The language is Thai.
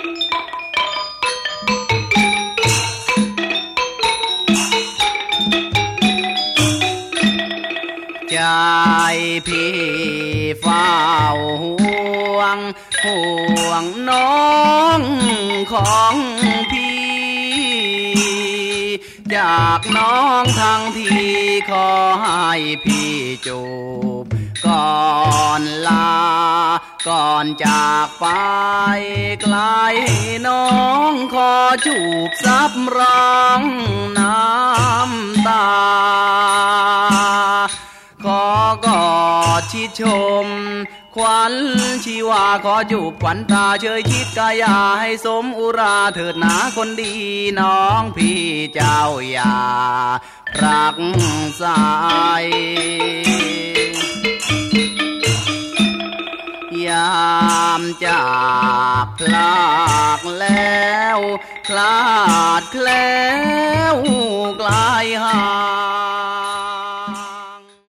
ใจพี่เฝ้าห่วงน้องของพี่จากน้องทั้งที่ขอให้พี่จูบก่อนลาก่อนจากไปไกลน้องขอจูบซับร้องน้ำตาขอกอดชิดชมขวัญชีวาขอจูบขวัญตาเชยชิดกายาให้สมอุราเถิดหนาคนดีน้องพี่เจ้าอย่ารักสายยามจากพลากแล้วคลาดแคลว